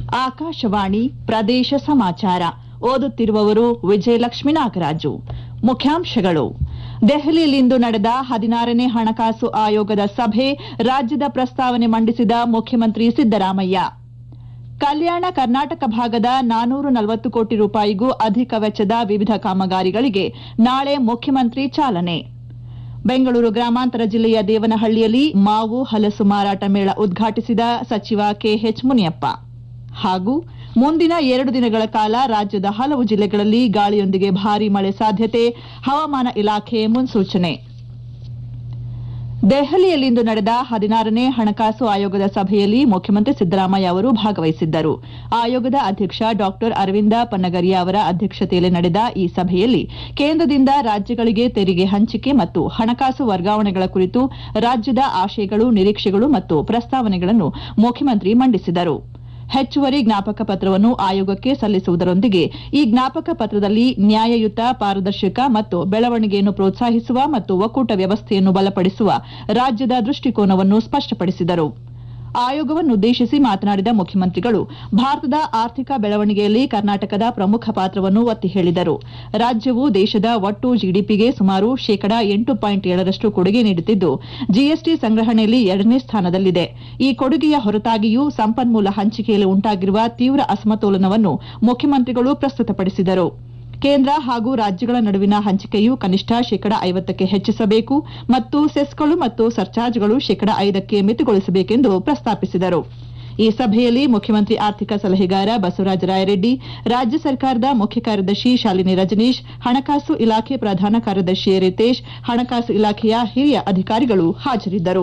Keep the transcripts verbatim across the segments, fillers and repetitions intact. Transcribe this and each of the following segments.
ಆಕಾಶವಾಣಿ ಪ್ರದೇಶ ಸಮಾಚಾರ ಓದುತ್ತಿರುವವರು ವಿಜಯಲಕ್ಷ್ಮಿ ನಾಗರಾಜು. ಮುಖ್ಯಾಂಶಗಳು: ದೆಹಲಿಯಲ್ಲಿಂದು ನಡೆದ ಹದಿನಾರನೇ ಹಣಕಾಸು ಆಯೋಗದ ಸಭೆ, ರಾಜ್ಯದ ಪ್ರಸ್ತಾವನೆ ಮಂಡಿಸಿದ ಮುಖ್ಯಮಂತ್ರಿ ಸಿದ್ದರಾಮಯ್ಯ. ಕಲ್ಯಾಣ ಕರ್ನಾಟಕ ಭಾಗದ ನಾನೂರ ನಲವತ್ತು ಕೋಟಿ ರೂಪಾಯಿಗೂ ಅಧಿಕ ವೆಚ್ಚದ ವಿವಿಧ ಕಾಮಗಾರಿಗಳಿಗೆ ನಾಳೆ ಮುಖ್ಯಮಂತ್ರಿ ಚಾಲನೆ. ಬೆಂಗಳೂರು ಗ್ರಾಮಾಂತರ ಜಿಲ್ಲೆಯ ದೇವನಹಳ್ಳಿಯಲ್ಲಿ ಮಾವು ಹಲಸು ಮಾರಾಟ ಮೇಳ ಉದ್ಘಾಟಿಸಿದ ಸಚಿವ ಕೆಎಚ್ ಮುನಿಯಪ್ಪ. ಹಾಗೂ ಮುಂದಿನ ಎರಡು ದಿನಗಳ ಕಾಲ ರಾಜ್ಯದ ಹಲವು ಜಿಲ್ಲೆಗಳಲ್ಲಿ ಗಾಳಿಯೊಂದಿಗೆ ಭಾರೀ ಮಳೆ ಸಾಧ್ಯತೆ, ಹವಾಮಾನ ಇಲಾಖೆ ಮುನ್ಸೂಚನೆ. ದೆಹಲಿಯಲ್ಲಿಂದು ನಡೆದ ಹದಿನಾರನೇ ಹಣಕಾಸು ಆಯೋಗದ ಸಭೆಯಲ್ಲಿ ಮುಖ್ಯಮಂತ್ರಿ ಸಿದ್ದರಾಮಯ್ಯ ಅವರು ಭಾಗವಹಿಸಿದ್ದರು. ಆಯೋಗದ ಅಧ್ಯಕ್ಷ ಡಾ ಅರವಿಂದ ಪನ್ನಗರಿಯಾ ಅವರ ಅಧ್ಯಕ್ಷತೆಯಲ್ಲಿ ನಡೆದ ಈ ಸಭೆಯಲ್ಲಿ ಕೇಂದ್ರದಿಂದ ರಾಜ್ಯಗಳಿಗೆ ತೆರಿಗೆ ಹಂಚಿಕೆ ಮತ್ತು ಹಣಕಾಸು ವರ್ಗಾವಣೆಗಳ ಕುರಿತು ರಾಜ್ಯದ ಆಶಯಗಳು, ನಿರೀಕ್ಷೆಗಳು ಮತ್ತು ಪ್ರಸ್ತಾವನೆಗಳನ್ನು ಮುಖ್ಯಮಂತ್ರಿ ಮಂಡಿಸಿದರು. ಹೆಚ್ಚುವರಿ ಜ್ಞಾಪಕ ಪತ್ರವನ್ನು ಆಯೋಗಕ್ಕೆ ಸಲ್ಲಿಸುವುದರೊಂದಿಗೆ ಈ ಜ್ಞಾಪಕ ಪತ್ರದಲ್ಲಿ ನ್ಯಾಯಯುತ, ಪಾರದರ್ಶಕ ಮತ್ತು ಬೆಳವಣಿಗೆಯನ್ನು ಪ್ರೋತ್ಸಾಹಿಸುವ ಮತ್ತು ಒಕ್ಕೂಟ ವ್ಯವಸ್ಥೆಯನ್ನು ಬಲಪಡಿಸುವ ರಾಜ್ಯದ ದೃಷ್ಟಿಕೋನವನ್ನು ಸ್ಪಷ್ಟಪಡಿಸಿದರು. ಆಯೋಗವನ್ನುದ್ದೇಶಿಸಿ ಮಾತನಾಡಿದ ಮುಖ್ಯಮಂತ್ರಿಗಳು, ಭಾರತದ ಆರ್ಥಿಕ ಬೆಳವಣಿಗೆಯಲ್ಲಿ ಕರ್ನಾಟಕದ ಪ್ರಮುಖ ಪಾತ್ರವನ್ನು ಒತ್ತಿ ಹೇಳಿದರು. ರಾಜ್ಯವು ದೇಶದ ಒಟ್ಟು ಜಿಡಿಪಿಗೆ ಸುಮಾರು ಶೇಕಡಾ ಎಂಟು ಪಾಯಿಂಟ್ ಏಳರಷ್ಟು ಕೊಡುಗೆ ನೀಡುತ್ತಿದ್ದು, ಜಿಎಸ್ಟಿ ಸಂಗ್ರಹಣೆಯಲ್ಲಿ ಎರಡನೇ ಸ್ಥಾನದಲ್ಲಿದೆ. ಈ ಕೊಡುಗೆಯ ಹೊರತಾಗಿಯೂ ಸಂಪನ್ಮೂಲ ಹಂಚಿಕೆಯಲ್ಲಿ ಉಂಟಾಗಿರುವ ತೀವ್ರ ಅಸಮತೋಲನವನ್ನು ಮುಖ್ಯಮಂತ್ರಿಗಳು ಪ್ರಸ್ತುತಪಡಿಸಿದರು. ಕೇಂದ್ರ ಹಾಗೂ ರಾಜ್ಯಗಳ ನಡುವಿನ ಹಂಚಿಕೆಯು ಕನಿಷ್ಠ ಶೇಕಡಾ ಐವತ್ತಕ್ಕೆ ಹೆಚ್ಚಿಸಬೇಕು ಮತ್ತು ಸೆಸ್ಗಳು ಮತ್ತು ಸರ್ಚಾರ್ಜ್ಗಳು ಶೇಕಡಾ ಐದಕ್ಕೆ ಮಿತಿಗೊಳಿಸಬೇಕೆಂದು ಪ್ರಸ್ತಾಪಿಸಿದರು. ಈ ಸಭೆಯಲ್ಲಿ ಮುಖ್ಯಮಂತ್ರಿ ಆರ್ಥಿಕ ಸಲಹೆಗಾರ ಬಸವರಾಜ ರಾಯರೆಡ್ಡಿ, ರಾಜ್ಯ ಸರ್ಕಾರದ ಮುಖ್ಯ ಕಾರ್ಯದರ್ಶಿ ಶಾಲಿನಿ ರಜನೀಶ್, ಹಣಕಾಸು ಇಲಾಖೆ ಪ್ರಧಾನ ಕಾರ್ಯದರ್ಶಿ ರಿತೇಶ್, ಹಣಕಾಸು ಇಲಾಖೆಯ ಹಿರಿಯ ಅಧಿಕಾರಿಗಳು ಹಾಜರಿದ್ದರು.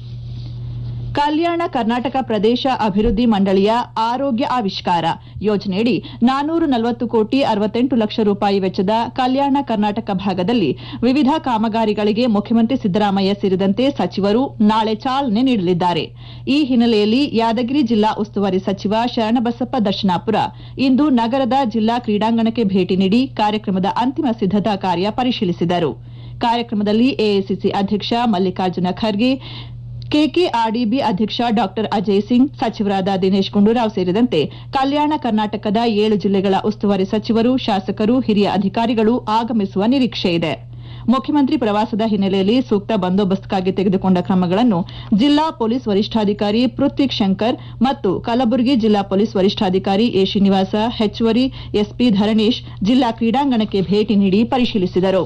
ಕಲ್ಯಾಣ ಕರ್ನಾಟಕ ಪ್ರದೇಶ ಅಭಿವೃದ್ಧಿ ಮಂಡಳಿಯ ಆರೋಗ್ಯ ಆವಿಷ್ಕಾರ ಯೋಜನೆಯಡಿ ನಾನೂರ ನಲವತ್ತು ಕೋಟಿ ಅರವತ್ತೆಂಟು ಲಕ್ಷ ರೂಪಾಯಿ ವೆಚ್ಚದ ಕಲ್ಯಾಣ ಕರ್ನಾಟಕ ಭಾಗದಲ್ಲಿ ವಿವಿಧ ಕಾಮಗಾರಿಗಳಿಗೆ ಮುಖ್ಯಮಂತ್ರಿ ಸಿದ್ದರಾಮಯ್ಯ ಸೇರಿದಂತೆ ಸಚಿವರು ನಾಳೆ ಚಾಲನೆ ನೀಡಲಿದ್ದಾರೆ. ಈ ಹಿನ್ನೆಲೆಯಲ್ಲಿ ಯಾದಗಿರಿ ಜಿಲ್ಲಾ ಉಸ್ತುವಾರಿ ಸಚಿವ ಶರಣಬಸಪ್ಪ ದರ್ಶನಾಪುರ ಇಂದು ನಗರದ ಜಿಲ್ಲಾ ಕ್ರೀಡಾಂಗಣಕ್ಕೆ ಭೇಟಿ ನೀಡಿ ಕಾರ್ಯಕ್ರಮದ ಅಂತಿಮ ಸಿದ್ದತಾ ಕಾರ್ಯ ಪರಿಶೀಲಿಸಿದರು. ಕಾರ್ಯಕ್ರಮದಲ್ಲಿ ಎಐಸಿಸಿ ಅಧ್ಯಕ್ಷ ಮಲ್ಲಿಕಾರ್ಜುನ ಖರ್ಗೆ, ಕೆಕೆಆರ್ಡಿಬಿ ಅಧ್ಯಕ್ಷ ಡಾ ಅಜಯ್ ಸಿಂಗ್, ಸಚಿವರಾದ ದಿನೇಶ್ ಗುಂಡೂರಾವ್ ಸೇರಿದಂತೆ ಕಲ್ಯಾಣ ಕರ್ನಾಟಕದ ಏಳು ಜಿಲ್ಲೆಗಳ ಉಸ್ತುವಾರಿ ಸಚಿವರು, ಶಾಸಕರು, ಹಿರಿಯ ಅಧಿಕಾರಿಗಳು ಆಗಮಿಸುವ ನಿರೀಕ್ಷೆಯಿದೆ. ಮುಖ್ಯಮಂತ್ರಿ ಪ್ರವಾಸದ ಹಿನ್ನೆಲೆಯಲ್ಲಿ ಸೂಕ್ತ ಬಂದೋಬಸ್ತ್ಗಾಗಿ ತೆಗೆದುಕೊಂಡ ಕ್ರಮಗಳನ್ನು ಜಿಲ್ಲಾ ಪೊಲೀಸ್ ವರಿಷ್ಠಾಧಿಕಾರಿ ಪೃಥ್ವಿಕ್ ಶಂಕರ್ ಮತ್ತು ಕಲಬುರಗಿ ಜಿಲ್ಲಾ ಪೊಲೀಸ್ ವರಿಷ್ಠಾಧಿಕಾರಿ ಎ ಶ್ರೀನಿವಾಸ, ಹೆಚ್ಚುವರಿ ಎಸ್ಪಿ ಧರಣೇಶ್ ಜಿಲ್ಲಾ ಕ್ರೀಡಾಂಗಣಕ್ಕೆ ಭೇಟಿ ನೀಡಿ ಪರಿಶೀಲಿಸಿದರು.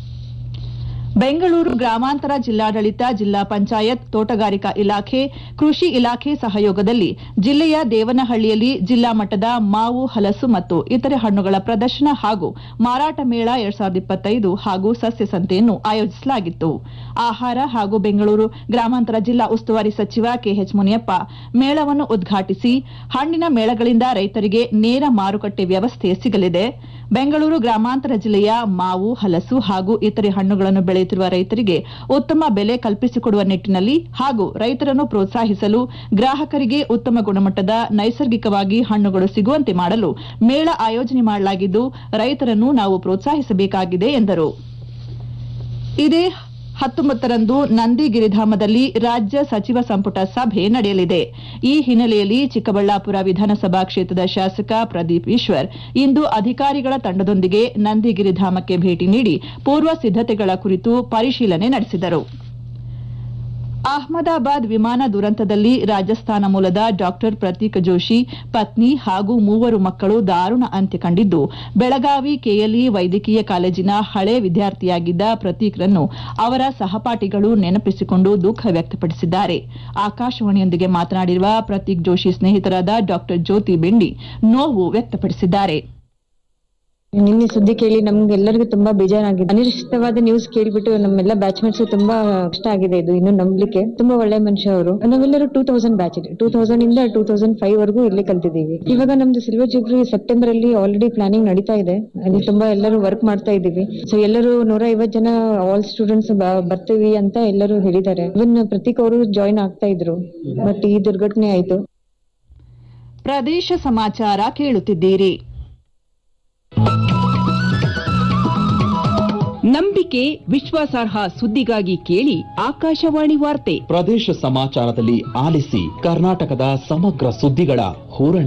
ಬೆಂಗಳೂರು ಗ್ರಾಮಾಂತರ ಜಿಲ್ಲಾಡಳಿತ, ಜಿಲ್ಲಾ ಪಂಚಾಯತ್, ತೋಟಗಾರಿಕಾ ಇಲಾಖೆ, ಕೃಷಿ ಇಲಾಖೆ ಸಹಯೋಗದಲ್ಲಿ ಜಿಲ್ಲೆಯ ದೇವನಹಳ್ಳಿಯಲ್ಲಿ ಜಿಲ್ಲಾ ಮಟ್ಟದ ಮಾವು, ಹಲಸು ಮತ್ತು ಇತರೆ ಹಣ್ಣುಗಳ ಪ್ರದರ್ಶನ ಹಾಗೂ ಮಾರಾಟ ಮೇಳ ಎರಡ್ ಸಾವಿರದ ಇಪ್ಪತ್ತೈದು ಹಾಗೂ ಸಸ್ಯ ಸಂತೆಯನ್ನು ಆಯೋಜಿಸಲಾಗಿತ್ತು. ಆಹಾರ ಹಾಗೂ ಬೆಂಗಳೂರು ಗ್ರಾಮಾಂತರ ಜಿಲ್ಲಾ ಉಸ್ತುವಾರಿ ಸಚಿವ ಕೆಎಚ್ ಮುನಿಯಪ್ಪ ಮೇಳವನ್ನು ಉದ್ಘಾಟಿಸಿ, ಹಣ್ಣಿನ ಮೇಳಗಳಿಂದ ರೈತರಿಗೆ ನೇರ ಮಾರುಕಟ್ಟೆ ವ್ಯವಸ್ಥೆ ಸಿಗಲಿದೆ. ಬೆಂಗಳೂರು ಗ್ರಾಮಾಂತರ ಜಿಲ್ಲೆಯ ಮಾವು, ಹಲಸು ಹಾಗೂ ಇತರೆ ಹಣ್ಣುಗಳನ್ನು ಬೆಳೆಯುತ್ತಿರುವ ರೈತರಿಗೆ ಉತ್ತಮ ಬೆಲೆ ಕಲ್ಪಿಸಿಕೊಡುವ ನಿಟ್ಟಿನಲ್ಲಿ ಹಾಗೂ ರೈತರನ್ನು ಪ್ರೋತ್ಸಾಹಿಸಲು ಗ್ರಾಹಕರಿಗೆ ಉತ್ತಮ ಗುಣಮಟ್ಟದ ನೈಸರ್ಗಿಕವಾಗಿ ಹಣ್ಣುಗಳು ಸಿಗುವಂತೆ ಮಾಡಲು ಮೇಳ ಆಯೋಜನೆ ಮಾಡಲಾಗಿದ್ದು, ರೈತರನ್ನು ನಾವು ಪ್ರೋತ್ಸಾಹಿಸಬೇಕಾಗಿದೆ ಎಂದರು. ಇದೇ ಹತ್ತೊಂಬತ್ತರಂದು ನಂದಿಗಿರಿಧಾಮದಲ್ಲಿ ರಾಜ್ಯ ಸಚಿವ ಸಂಪುಟ ಸಭೆ ನಡೆಯಲಿದೆ. ಈ ಹಿನ್ನೆಲೆಯಲ್ಲಿ ಚಿಕ್ಕಬಳ್ಳಾಪುರ ವಿಧಾನಸಭಾ ಕ್ಷೇತ್ರದ ಶಾಸಕ ಪ್ರದೀಪ್ ಈಶ್ವರ್ ಇಂದು ಅಧಿಕಾರಿಗಳ ತಂಡದೊಂದಿಗೆ ನಂದಿಗಿರಿಧಾಮಕ್ಕೆ ಭೇಟಿ ನೀಡಿ ಪೂರ್ವ ಸಿದ್ದತೆಗಳ ಕುರಿತು ಪರಿಶೀಲನೆ ನಡೆಸಿದರು. ಅಹಮದಾಬಾದ್ ವಿಮಾನ ದುರಂತದಲ್ಲಿ ರಾಜಸ್ಥಾನ ಮೂಲದ ಡಾ ಪ್ರತೀಕ್ ಜೋಶಿ ಪತ್ನಿ ಹಾಗೂ ಮೂವರು ಮಕ್ಕಳು ದಾರುಣ ಅಂತ್ಯ ಕಂಡಿದ್ದು, ಬೆಳಗಾವಿ ಕೆಎಲ್ಇ ವೈದ್ಯಕೀಯ ಕಾಲೇಜಿನ ಹಳೆ ವಿದ್ಯಾರ್ಥಿಯಾಗಿದ್ದ ಪ್ರತೀಕ್ರನ್ನು ಅವರ ಸಹಪಾಠಿಗಳು ನೆನಪಿಸಿಕೊಂಡು ದುಃಖ ವ್ಯಕ್ತಪಡಿಸಿದ್ದಾರೆ. ಆಕಾಶವಾಣಿಯೊಂದಿಗೆ ಮಾತನಾಡಿರುವ ಪ್ರತೀಕ್ ಜೋಶಿ ಸ್ನೇಹಿತರಾದ ಡಾ ಜ್ಯೋತಿ ಬೆಂಡಿ ನೋವು ವ್ಯಕ್ತಪಡಿಸಿದ್ದಾರೆ. ನಿನ್ನೆ ಸುದ್ದಿ ಕೇಳಿ ನಮ್ಗೆಲ್ಲರಿಗೂ ತುಂಬಾ ಬೇಜಾರಾಗಿದೆ. ಅನಿರೀಕ್ಷಿತವಾದ ನ್ಯೂಸ್ ಕೇಳ್ಬಿಟ್ಟು ನಮ್ಮೆಲ್ಲ ಬ್ಯಾಚ್ಮೇಟ್ಸ್ ತುಂಬಾ ಕಷ್ಟ ಆಗಿದೆ. ಇದು ಇನ್ನು ನಂಬಲಿಕ್ಕೆ. ತುಂಬಾ ಒಳ್ಳೆ ಮನುಷ್ಯ ಅವರು. ನಾವೆಲ್ಲರೂ ಟೂ ತೌಸಂಡ್ ಬ್ಯಾಚ್ ಇದೆ. ಟೂ ತೌಸಂಡ್ ಇಂದ ಟೂ ತೌಸಂಡ್ ಫೈವ್ ವರೆಗೂ ಇಲ್ಲಿ ಕಲ್ತಿದ್ದೀವಿ. ಇವಾಗ ನಮ್ದು ಸಿಲ್ವರ್ ಜೂಬ್ಲಿ ಸೆಪ್ಟೆಂಬರ್ ಅಲ್ಲಿ ಆಲ್ರೆಡಿ ಪ್ಲಾನಿಂಗ್ ನಡೀತಾ ಇದೆ. ಅಲ್ಲಿ ತುಂಬಾ ಎಲ್ಲರೂ ವರ್ಕ್ ಮಾಡ್ತಾ ಇದ್ದೀವಿ. ಸೊ ಎಲ್ಲರೂ ನೂರ ಐವತ್ತು ಜನ ಆಲ್ ಸ್ಟೂಡೆಂಟ್ಸ್ ಬರ್ತೀವಿ ಅಂತ ಎಲ್ಲರೂ ಹೇಳಿದ್ದಾರೆ. ಇವನ್ ಪ್ರತೀಕ್ ಅವರು ಜಾಯಿನ್ ಆಗ್ತಾ ಇದ್ರು, ಬಟ್ ಈ ದುರ್ಘಟನೆ ಆಯ್ತು. ಪ್ರದೇಶ ಸಮಾಚಾರ ಕೇಳುತ್ತಿದ್ದೀರಿ. ನಂಬಿಕೆ ವಿಶ್ವಾಸಾರ್ಹ ಸುದ್ದಿಗಾಗಿ ಕೇಳಿ ಆಕಾಶವಾಣಿ ವಾರ್ತೆ. ಪ್ರದೇಶ ಸಮಾಚಾರದಲ್ಲಿ ಆಲಿಸಿ ಕರ್ನಾಟಕದ ಸಮಗ್ರ ಸುದ್ದಿಗಳ ಹೂರಣ.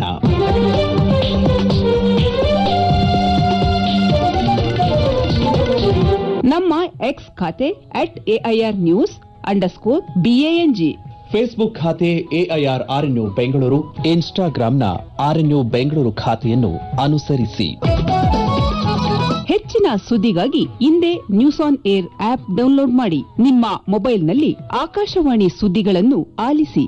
ನಮ್ಮ ಎಕ್ಸ್ ಖಾತೆ at AIR news underscore BANG, Facebook ಖಾತೆ ಎಐಆರ್ ಆರ್ಎನ್ಯು ಬೆಂಗಳೂರು, ಇನ್ಸ್ಟಾಗ್ರಾಂನ ಆರ್ಎನ್ಯು ಬೆಂಗಳೂರು ಖಾತೆಯನ್ನು ಅನುಸರಿಸಿ. ಹೆಚ್ಚಿನ ಸುದ್ದಿಗಾಗಿ ಇಂದೇ news on air app download ಮಾಡಿ. ನಿಮ್ಮ ಮೊಬೈಲ್ನಲ್ಲಿ ಆಕಾಶವಾಣಿ ಸುದ್ದಿಗಳನ್ನು ಆಲಿಸಿ.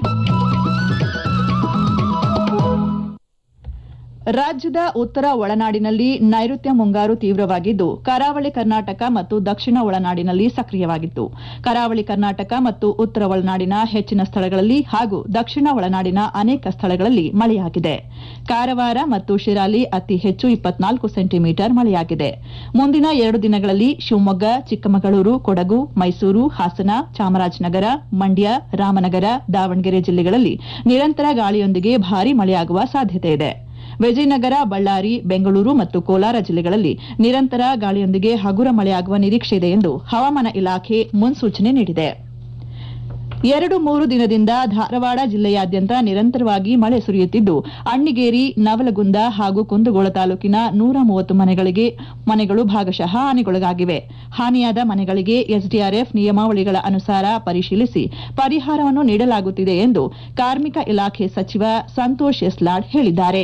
ರಾಜ್ಯದ ಉತ್ತರ ಒಳನಾಡಿನಲ್ಲಿ ನೈಋತ್ಯ ಮುಂಗಾರು ತೀವ್ರವಾಗಿದ್ದು, ಕರಾವಳಿ ಕರ್ನಾಟಕ ಮತ್ತು ದಕ್ಷಿಣ ಒಳನಾಡಿನಲ್ಲಿ ಸಕ್ರಿಯವಾಗಿತ್ತು. ಕರಾವಳಿ ಕರ್ನಾಟಕ ಮತ್ತು ಉತ್ತರ ಒಳನಾಡಿನ ಹೆಚ್ಚಿನ ಸ್ಥಳಗಳಲ್ಲಿ ಹಾಗೂ ದಕ್ಷಿಣ ಒಳನಾಡಿನ ಅನೇಕ ಸ್ಥಳಗಳಲ್ಲಿ ಮಳೆಯಾಗಿದೆ. ಕಾರವಾರ ಮತ್ತು ಶಿರಾಲಿ ಅತಿ ಹೆಚ್ಚು ಇಪ್ಪತ್ನಾಲ್ಕು ಸೆಂಟಿಮೀಟರ್ ಮಳೆಯಾಗಿದೆ. ಮುಂದಿನ ಎರಡು ದಿನಗಳಲ್ಲಿ ಶಿವಮೊಗ್ಗ, ಚಿಕ್ಕಮಗಳೂರು, ಕೊಡಗು, ಮೈಸೂರು, ಹಾಸನ, ಚಾಮರಾಜನಗರ, ಮಂಡ್ಯ, ರಾಮನಗರ, ದಾವಣಗೆರೆ ಜಿಲ್ಲೆಗಳಲ್ಲಿ ನಿರಂತರ ಗಾಳಿಯೊಂದಿಗೆ ಭಾರೀ ಮಳೆಯಾಗುವ ಸಾಧ್ಯತೆ ಇದೆ. ವಿಜಯನಗರ, ಬಳ್ಳಾರಿ, ಬೆಂಗಳೂರು ಮತ್ತು ಕೋಲಾರ ಜಿಲ್ಲೆಗಳಲ್ಲಿ ನಿರಂತರ ಗಾಳಿಯೊಂದಿಗೆ ಹಗುರ ಮಳೆಯಾಗುವ ನಿರೀಕ್ಷೆ ಇದೆ ಎಂದು ಹವಾಮಾನ ಇಲಾಖೆ ಮುನ್ಸೂಚನೆ ನೀಡಿದೆ. ಎರಡು ಮೂರು ದಿನದಿಂದ ಧಾರವಾಡ ಜಿಲ್ಲೆಯಾದ್ಯಂತ ನಿರಂತರವಾಗಿ ಮಳೆ ಸುರಿಯುತ್ತಿದ್ದು, ಅಣ್ಣಿಗೇರಿ, ನವಲಗುಂದ ಹಾಗೂ ಕುಂದಗೋಳ ತಾಲೂಕಿನ ನೂರ ಮೂವತ್ತು ಮನೆಗಳಿಗೆ ಮನೆಗಳು ಭಾಗಶಃ ಹಾನಿಗೊಳಗಾಗಿವೆ. ಹಾನಿಯಾದ ಮನೆಗಳಿಗೆ ಎಸ್ಡಿಆರ್ಎಫ್ ನಿಯಮಾವಳಿಗಳ ಅನುಸಾರ ಪರಿಶೀಲಿಸಿ ಪರಿಹಾರವನ್ನು ನೀಡಲಾಗುತ್ತಿದೆ ಎಂದು ಕಾರ್ಮಿಕ ಇಲಾಖೆ ಸಚಿವ ಸಂತೋಷ್ ಎಸ್ಲಾಡ್ ಹೇಳಿದ್ದಾರೆ.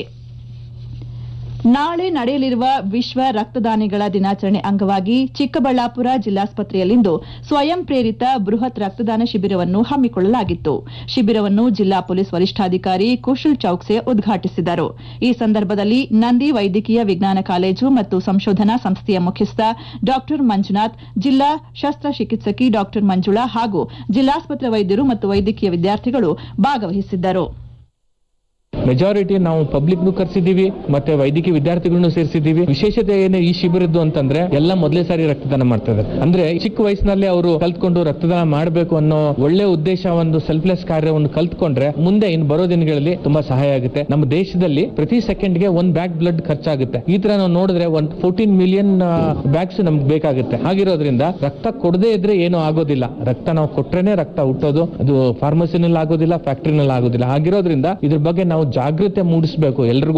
ನಾಳೆ ನಡೆಯಲಿರುವ ವಿಶ್ವ ರಕ್ತದಾನಿಗಳ ದಿನಾಚರಣೆ ಅಂಗವಾಗಿ ಚಿಕ್ಕಬಳ್ಳಾಪುರ ಜಿಲ್ಲಾಸ್ಪತ್ರೆಯಲ್ಲಿಂದು ಸ್ವಯಂ ಪ್ರೇರಿತ ಬೃಹತ್ ರಕ್ತದಾನ ಶಿಬಿರವನ್ನು ಹಮ್ಮಿಕೊಳ್ಳಲಾಗಿತ್ತು. ಶಿಬಿರವನ್ನು ಜಿಲ್ಲಾ ಪೊಲೀಸ್ ವರಿಷ್ಠಾಧಿಕಾರಿ ಕುಶಲ್ ಚೌಕ್ಸೆ ಉದ್ಘಾಟಿಸಿದರು. ಈ ಸಂದರ್ಭದಲ್ಲಿ ನಂದಿ ವೈದ್ಯಕೀಯ ವಿಜ್ಞಾನ ಕಾಲೇಜು ಮತ್ತು ಸಂಶೋಧನಾ ಸಂಸ್ಥೆಯ ಮುಖ್ಯಸ್ಥ ಡಾ ಮಂಜುನಾಥ್, ಜಿಲ್ಲಾ ಶಸ್ತ್ರಚಿಕಿತ್ಸಕಿ ಡಾ ಮಂಜುಳಾ ಹಾಗೂ ಜಿಲ್ಲಾಸ್ಪತ್ರೆ ವೈದ್ಯರು ಮತ್ತು ವೈದ್ಯಕೀಯ ವಿದ್ಯಾರ್ಥಿಗಳು ಭಾಗವಹಿಸಿದ್ದರು. ಮೆಜಾರಿಟಿ ನಾವು ಪಬ್ಲಿಕ್ ನು ಕರೆಸಿದೀವಿ, ಮತ್ತೆ ವೈದ್ಯಕೀಯ ವಿದ್ಯಾರ್ಥಿಗಳನ್ನು ಸೇರಿಸಿದೀವಿ. ವಿಶೇಷತೆ ಏನು ಈ ಶಿಬಿರದ್ದು ಅಂತಂದ್ರೆ ಎಲ್ಲ ಮೊದಲೇ ಸಾರಿ ರಕ್ತದಾನ ಮಾಡ್ತಾ ಇದ್ದಾರೆ. ಅಂದ್ರೆ ಚಿಕ್ಕ ವಯಸ್ಸಿನಲ್ಲಿ ಅವರು ಕಲ್ತ್ಕೊಂಡು ರಕ್ತದಾನ ಮಾಡಬೇಕು ಅನ್ನೋ ಒಳ್ಳೆ ಉದ್ದೇಶ, ಒಂದು ಸೆಲ್ಫ್ಲೆಸ್ ಕಾರ್ಯವನ್ನು ಕಲ್ತ್ಕೊಂಡ್ರೆ ಮುಂದೆ ಇನ್ನು ಬರೋ ದಿನಗಳಲ್ಲಿ ತುಂಬಾ ಸಹಾಯ ಆಗುತ್ತೆ. ನಮ್ಮ ದೇಶದಲ್ಲಿ ಪ್ರತಿ ಸೆಕೆಂಡ್ ಗೆ ಒಂದ್ ಬ್ಯಾಗ್ ಬ್ಲಡ್ ಖರ್ಚಾಗುತ್ತೆ. ಈ ತರ ನಾವು ನೋಡಿದ್ರೆ ಒಂದ್ ಫೋರ್ಟೀನ್ ಮಿಲಿಯನ್ ಬ್ಯಾಗ್ಸ್ ನಮ್ಗೆ ಬೇಕಾಗುತ್ತೆ. ಹಾಗಿರೋದ್ರಿಂದ ರಕ್ತ ಕೊಡದೇ ಇದ್ರೆ ಏನೂ ಆಗೋದಿಲ್ಲ. ರಕ್ತ ನಾವು ಕೊಟ್ರೇನೆ ರಕ್ತ ಹುಟ್ಟೋದು. ಅದು ಫಾರ್ಮಸಿನಲ್ಲಿ ಆಗೋದಿಲ್ಲ, ಫ್ಯಾಕ್ಟರಿನಲ್ಲಿ ಆಗೋದಿಲ್ಲ. ಹಾಗಿರೋದ್ರಿಂದ ಇದ್ರ ಬಗ್ಗೆ ನಾವು ಜಾಗೃತಿ ಮೂಡಿಸಬೇಕು ಎಲ್ರಿಗೂ.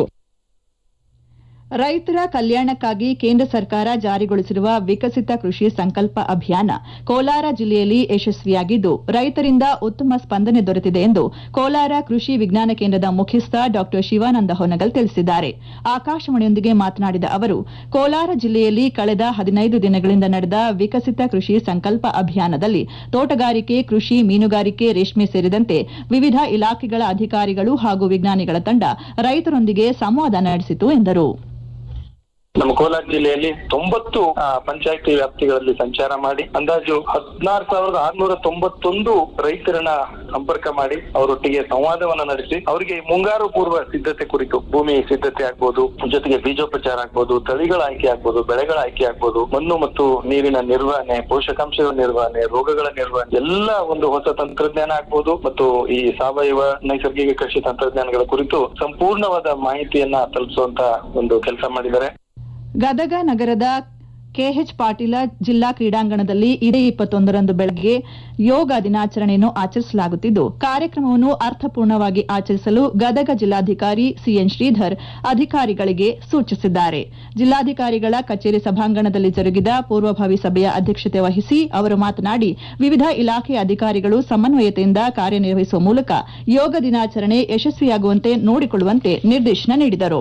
ರೈತರ ಕಲ್ಯಾಣಕ್ಕಾಗಿ ಕೇಂದ್ರ ಸರ್ಕಾರ ಜಾರಿಗೊಳಿಸಿರುವ ವಿಕಸಿತ ಕೃಷಿ ಸಂಕಲ್ಪ ಅಭಿಯಾನ ಕೋಲಾರ ಜಿಲ್ಲೆಯಲ್ಲಿ ಯಶಸ್ವಿಯಾಗಿದ್ದು, ರೈತರಿಂದ ಉತ್ತಮ ಸ್ಪಂದನೆ ದೊರೆತಿದೆ ಎಂದು ಕೋಲಾರ ಕೃಷಿ ವಿಜ್ಞಾನ ಕೇಂದ್ರದ ಮುಖ್ಯಸ್ಥ ಡಾ ಶಿವಾನಂದ ಹೊನಗಲ್ ತಿಳಿಸಿದ್ದಾರೆ. ಆಕಾಶವಾಣಿಯೊಂದಿಗೆ ಮಾತನಾಡಿದ ಅವರು, ಕೋಲಾರ ಜಿಲ್ಲೆಯಲ್ಲಿ ಕಳೆದ ಹದಿನೈದು ದಿನಗಳಿಂದ ನಡೆದ ವಿಕಸಿತ ಕೃಷಿ ಸಂಕಲ್ಪ ಅಭಿಯಾನದಲ್ಲಿ ತೋಟಗಾರಿಕೆ, ಕೃಷಿ, ಮೀನುಗಾರಿಕೆ, ರೇಷ್ಮೆ ಸೇರಿದಂತೆ ವಿವಿಧ ಇಲಾಖೆಗಳ ಅಧಿಕಾರಿಗಳು ಹಾಗೂ ವಿಜ್ಞಾನಿಗಳ ತಂಡ ರೈತರೊಂದಿಗೆ ಸಂವಾದ ನಡೆಸಿತು ಎಂದರು. ನಮ್ಮ ಕೋಲಾರ ಜಿಲ್ಲೆಯಲ್ಲಿ ತೊಂಬತ್ತು ಪಂಚಾಯತಿ ವ್ಯಾಪ್ತಿಗಳಲ್ಲಿ ಸಂಚಾರ ಮಾಡಿ ಅಂದಾಜು ಹದಿನಾರು ಸಾವಿರದ ಆರ್ನೂರ ತೊಂಬತ್ತೊಂದು ರೈತರನ್ನ ಸಂಪರ್ಕ ಮಾಡಿ ಅವರೊಟ್ಟಿಗೆ ಸಂವಾದವನ್ನ ನಡೆಸಿ ಅವರಿಗೆ ಮುಂಗಾರು ಪೂರ್ವ ಸಿದ್ಧತೆ ಕುರಿತು ಭೂಮಿ ಸಿದ್ಧತೆ ಆಗ್ಬೋದು, ಜೊತೆಗೆ ಬೀಜೋಪಚಾರ ಆಗ್ಬೋದು, ತಳಿಗಳ ಆಯ್ಕೆ ಆಗ್ಬೋದು, ಬೆಳೆಗಳ ಆಯ್ಕೆ ಆಗ್ಬೋದು, ಮಣ್ಣು ಮತ್ತು ನೀರಿನ ನಿರ್ವಹಣೆ, ಪೋಷಕಾಂಶಗಳ ನಿರ್ವಹಣೆ, ರೋಗಗಳ ನಿರ್ವಹಣೆ, ಎಲ್ಲ ಒಂದು ಹೊಸ ತಂತ್ರಜ್ಞಾನ ಆಗ್ಬೋದು ಮತ್ತು ಈ ಸಾವಯವ ನೈಸರ್ಗಿಕ ಕೃಷಿ ತಂತ್ರಜ್ಞಾನಗಳ ಕುರಿತು ಸಂಪೂರ್ಣವಾದ ಮಾಹಿತಿಯನ್ನ ತಲುಪಿಸುವಂತ ಒಂದು ಕೆಲಸ ಮಾಡಿದ್ದಾರೆ. ಗದಗ ನಗರದ ಕೆಎಚ್ ಪಾಟೀಲ ಜಿಲ್ಲಾ ಕ್ರೀಡಾಂಗಣದಲ್ಲಿ ಇದೇ ಇಪ್ಪತ್ತೊಂದರಂದು ಬೆಳಗ್ಗೆ ಯೋಗ ದಿನಾಚರಣೆಯನ್ನು ಆಚರಿಸಲಾಗುತ್ತಿದ್ದು, ಕಾರ್ಯಕ್ರಮವನ್ನು ಅರ್ಥಪೂರ್ಣವಾಗಿ ಆಚರಿಸಲು ಗದಗ ಜಿಲ್ಲಾಧಿಕಾರಿ ಸಿಎನ್ ಶ್ರೀಧರ್ ಅಧಿಕಾರಿಗಳಿಗೆ ಸೂಚಿಸಿದ್ದಾರೆ. ಜಿಲ್ಲಾಧಿಕಾರಿಗಳ ಕಚೇರಿ ಸಭಾಂಗಣದಲ್ಲಿ ಜರುಗಿದ ಪೂರ್ವಭಾವಿ ಸಭೆಯ ಅಧ್ಯಕ್ಷತೆ ವಹಿಸಿ ಅವರು ಮಾತನಾಡಿ, ವಿವಿಧ ಇಲಾಖೆಯ ಅಧಿಕಾರಿಗಳು ಸಮನ್ವಯತೆಯಿಂದ ಕಾರ್ಯನಿರ್ವಹಿಸುವ ಮೂಲಕ ಯೋಗ ದಿನಾಚರಣೆ ಯಶಸ್ವಿಯಾಗುವಂತೆ ನೋಡಿಕೊಳ್ಳುವಂತೆ ನಿರ್ದೇಶನ ನೀಡಿದರು.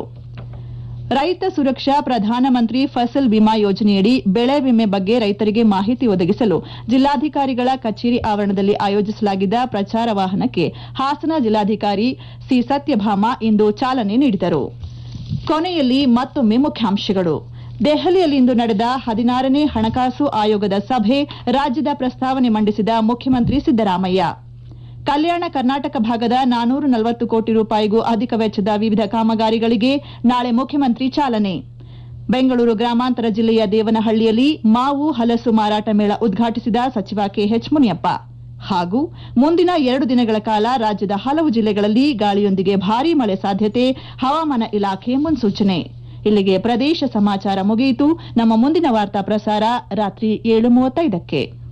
ರೈತ ಸುರಕ್ಷಾ ಪ್ರಧಾನಮಂತ್ರಿ ಫಸಲ್ ಬಿಮಾ ಯೋಜನೆಯಡಿ ಬೆಳೆ ವಿಮೆ ಬಗ್ಗೆ ರೈತರಿಗೆ ಮಾಹಿತಿ ಒದಗಿಸಲು ಜಿಲ್ಲಾಧಿಕಾರಿಗಳ ಕಚೇರಿ ಆವರಣದಲ್ಲಿ ಆಯೋಜಿಸಲಾಗಿದ್ದ ಪ್ರಚಾರ ವಾಹನಕ್ಕೆ ಹಾಸನ ಜಿಲ್ಲಾಧಿಕಾರಿ ಸಿ ಸತ್ಯಭಾಮ ಇಂದು ಚಾಲನೆ ನೀಡಿದರು. ಕೊನೆಯಲ್ಲಿ ಮತ್ತೊಮ್ಮೆ ಮುಖ್ಯಾಂಶಗಳು. ದೆಹಲಿಯಲ್ಲಿಂದು ನಡೆದ ಹದಿನಾರನೇ ಹಣಕಾಸು ಆಯೋಗದ ಸಭೆ, ರಾಜ್ಯದ ಪ್ರಸ್ತಾವನೆ ಮಂಡಿಸಿದ ಮುಖ್ಯಮಂತ್ರಿ ಸಿದ್ದರಾಮಯ್ಯ. ಕಲ್ಯಾಣ ಕರ್ನಾಟಕ ಭಾಗದ ನಾನೂರ ನಲವತ್ತು ಕೋಟಿ ರೂಪಾಯಿಗೂ ಅಧಿಕ ವೆಚ್ಚದ ವಿವಿಧ ಕಾಮಗಾರಿಗಳಿಗೆ ನಾಳೆ ಮುಖ್ಯಮಂತ್ರಿ ಚಾಲನೆ. ಬೆಂಗಳೂರು ಗ್ರಾಮಾಂತರ ಜಿಲ್ಲೆಯ ದೇವನಹಳ್ಳಿಯಲ್ಲಿ ಮಾವು ಹಲಸು ಮಾರಾಟ ಮೇಳ ಉದ್ಘಾಟಿಸಿದ ಸಚಿವ ಕೆಎಚ್ ಮುನಿಯಪ್ಪ. ಹಾಗೂ ಮುಂದಿನ ಎರಡು ದಿನಗಳ ಕಾಲ ರಾಜ್ಯದ ಹಲವು ಜಿಲ್ಲೆಗಳಲ್ಲಿ ಗಾಳಿಯೊಂದಿಗೆ ಭಾರೀ ಮಳೆ ಸಾಧ್ಯತೆ, ಹವಾಮಾನ ಇಲಾಖೆ ಮುನ್ಸೂಚನೆ. ಇಲ್ಲಿಗೆ ಪ್ರದೇಶ ಸಮಾಚಾರ ಮುಗಿಯಿತು. ನಮ್ಮ ಮುಂದಿನ ವಾರ್ತಾ ಪ್ರಸಾರ ರಾತ್ರಿ ಏಳು ಮೂವತ್ತೈದಕ್ಕೆ.